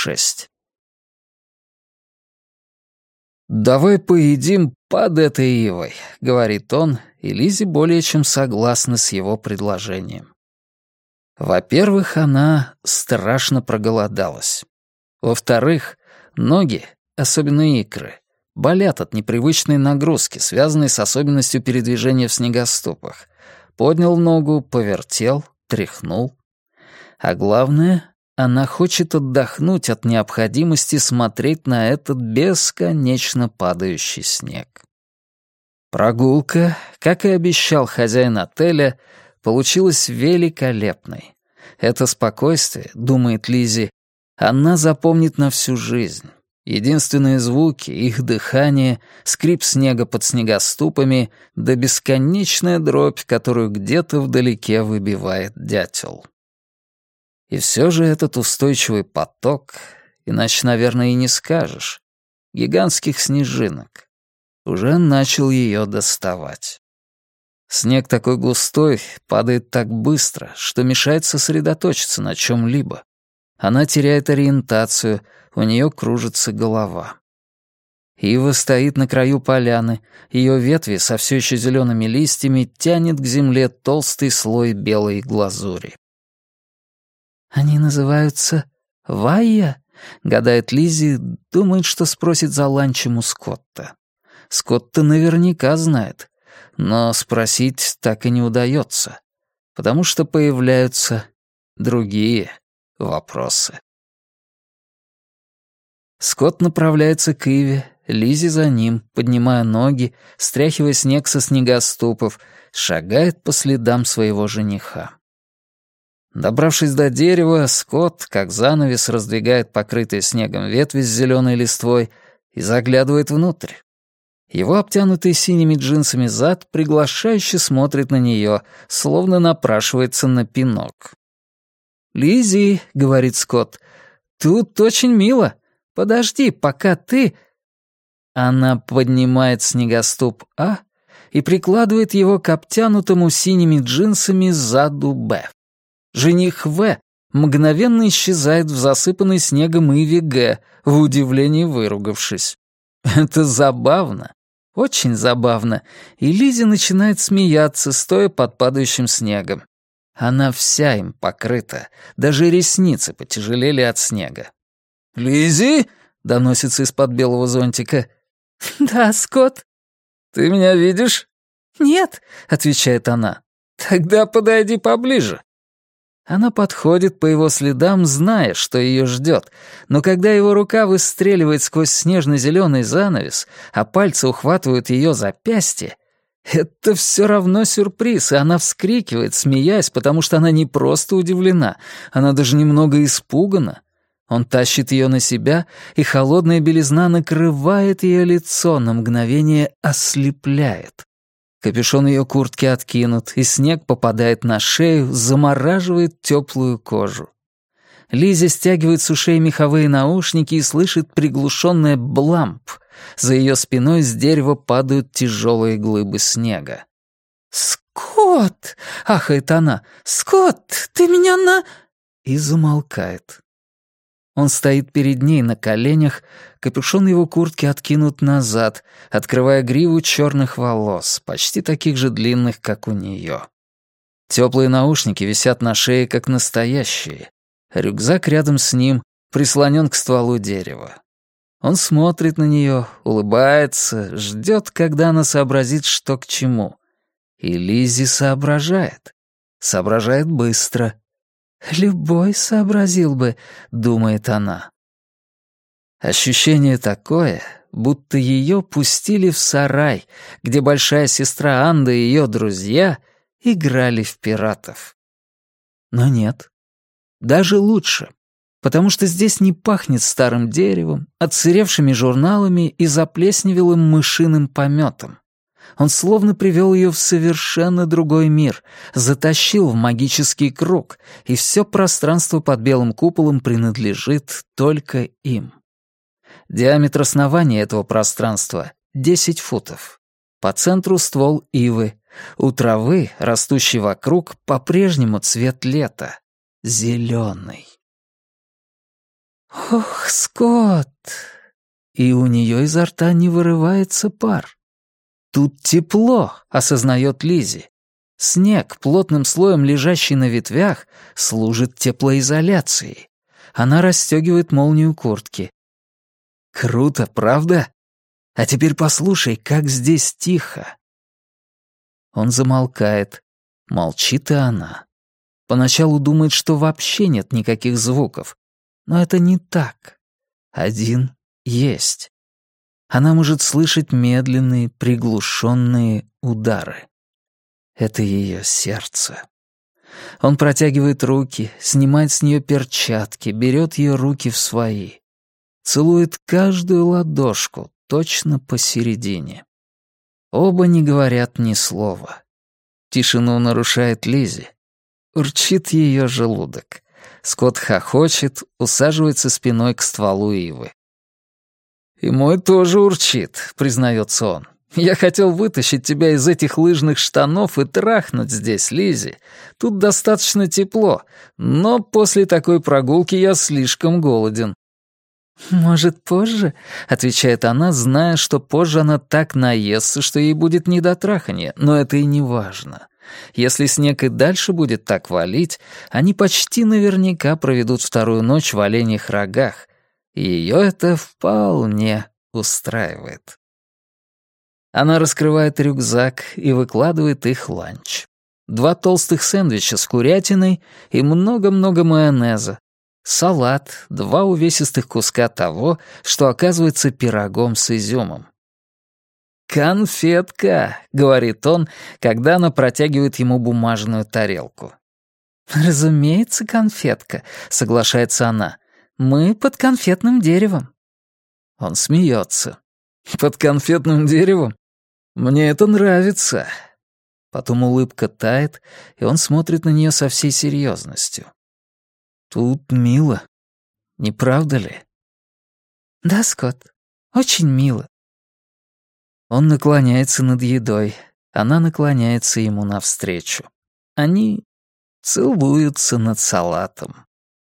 6. «Давай поедим под этой ивой», — говорит он, и Лиззи более чем согласна с его предложением. Во-первых, она страшно проголодалась. Во-вторых, ноги, особенно икры, болят от непривычной нагрузки, связанной с особенностью передвижения в снегоступах. Поднял ногу, повертел, тряхнул. А главное, она хочет отдохнуть от необходимости смотреть на этот бесконечно падающий снег. Прогулка, как и обещал хозяин отеля, получилась великолепной. Это спокойствие, думает Лиззи, она запомнит на всю жизнь. Единственные звуки, их дыхание, скрип снега под снегоступами, да бесконечная дробь, которую где-то вдалеке выбивает дятел. И все же этот устойчивый поток, иначе, наверное, и не скажешь, гигантских снежинок, уже начал ее доставать. Снег такой густой, падает так быстро, что мешает сосредоточиться на чем-либо. Она теряет ориентацию, у нее кружится голова. Ива стоит на краю поляны, ее ветви со все еще зелеными листьями тянет к земле толстый слой белой глазури. «Они называются Вайя?» — гадает Лиззи, думает, что спросит за ланчем у Скотта. Скотт-то наверняка знает, но спросить так и не удается, потому что появляются другие вопросы. Скотт направляется к Иве, Лиззи за ним, поднимая ноги, стряхивая снег со снегоступов, шагает по следам своего жениха. Добравшись до дерева, Скотт, как занавес, раздвигает покрытые снегом ветви с зеленой листвой и заглядывает внутрь. Его обтянутый синими джинсами зад приглашающе смотрит на нее, словно напрашивается на пинок. «Лиззи», — говорит Скотт, — «тут очень мило. Подожди, пока ты...» Она поднимает снегоступ А и прикладывает его к обтянутому синими джинсами заду Б. Жених В мгновенно исчезает в засыпанной снегом Иве Г, в удивлении выругавшись. Это забавно, очень забавно, и Лиззи начинает смеяться, стоя под падающим снегом. Она вся им покрыта, даже ресницы потяжелели от снега. «Лиззи?» — доносится из-под белого зонтика. «Да, Скотт». «Ты меня видишь?» «Нет», — отвечает она. «Тогда подойди поближе». Она подходит по его следам, зная, что ее ждет, но когда его рука выстреливает сквозь снежно-зеленый занавес, а пальцы ухватывают ее запястье, это все равно сюрприз, и она вскрикивает, смеясь, потому что она не просто удивлена, она даже немного испугана. Он тащит ее на себя, и холодная белизна накрывает ее лицо, на мгновение ослепляет. Капюшон ее куртки откинут, и снег попадает на шею, замораживает теплую кожу. Лиззи стягивает с ушей меховые наушники и слышит приглушенное бламп. За ее спиной с дерева падают тяжелые глыбы снега. «Скотт!» — ахает она. «Скотт, ты меня на...» И замолкает. Он стоит перед ней на коленях, капюшон его куртки откинут назад, открывая гриву черных волос, почти таких же длинных, как у нее. Теплые наушники висят на шее, как настоящие. Рюкзак рядом с ним прислонен к стволу дерева. Он смотрит на нее, улыбается, ждет, когда она сообразит, что к чему. И Лиззи соображает. Соображает быстро. «Любой сообразил бы», — думает она. Ощущение такое, будто ее пустили в сарай, где большая сестра Анда и ее друзья играли в пиратов. Но нет. Даже лучше, потому что здесь не пахнет старым деревом, отсыревшими журналами и заплесневелым мышиным пометом. Он словно привел ее в совершенно другой мир, затащил в магический круг, и все пространство под белым куполом принадлежит только им. Диаметр основания этого пространства — 10 футов. По центру ствол ивы. У травы, растущей вокруг, по-прежнему цвет лета. Зеленый. «Ох, Скотт!» И у нее изо рта не вырывается пар. Тут тепло, осознает Лиззи. Снег, плотным слоем лежащий на ветвях, служит теплоизоляцией. Она расстегивает молнию куртки. Круто, правда? А теперь послушай, как здесь тихо. Он замолкает. Молчит и она. Поначалу думает, что вообще нет никаких звуков. Но это не так. Один есть. Она может слышать медленные, приглушенные удары. Это ее сердце. Он протягивает руки, снимает с нее перчатки, берет ее руки в свои. Целует каждую ладошку, точно посередине. Оба не говорят ни слова. Тишину нарушает Лиззи. Урчит ее желудок. Скотт хохочет, усаживается спиной к стволу ивы. «И мой тоже урчит», — признается он. «Я хотел вытащить тебя из этих лыжных штанов и трахнуть здесь, Лиззи. Тут достаточно тепло, но после такой прогулки я слишком голоден». «Может, позже?» — отвечает она, зная, что позже она так наестся, что ей будет не до траханья, но это и не важно. Если снег и дальше будет так валить, они почти наверняка проведут вторую ночь в оленьих рогах, и ее это вполне устраивает. Она раскрывает рюкзак и выкладывает их ланч. 2 толстых сэндвича с курятиной и много-много майонеза. Салат, 2 увесистых куска того, что оказывается пирогом с изюмом. «Конфетка», — говорит он, когда она протягивает ему бумажную тарелку. «Разумеется, конфетка», — соглашается она. «Мы под конфетным деревом». Он смеется. «Под конфетным деревом? Мне это нравится». Потом улыбка тает, и он смотрит на нее со всей серьезностью. «Тут мило, не правда ли?» «Да, Скотт, очень мило». Он наклоняется над едой, она наклоняется ему навстречу. Они целуются над салатом.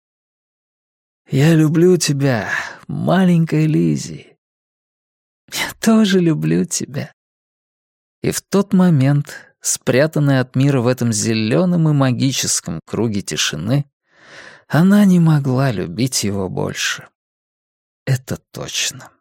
«Я люблю тебя, маленькая Лиззи». «Я тоже люблю тебя». И в тот момент, спрятанная от мира в этом зеленом и магическом круге тишины, она не могла любить его больше. Это точно.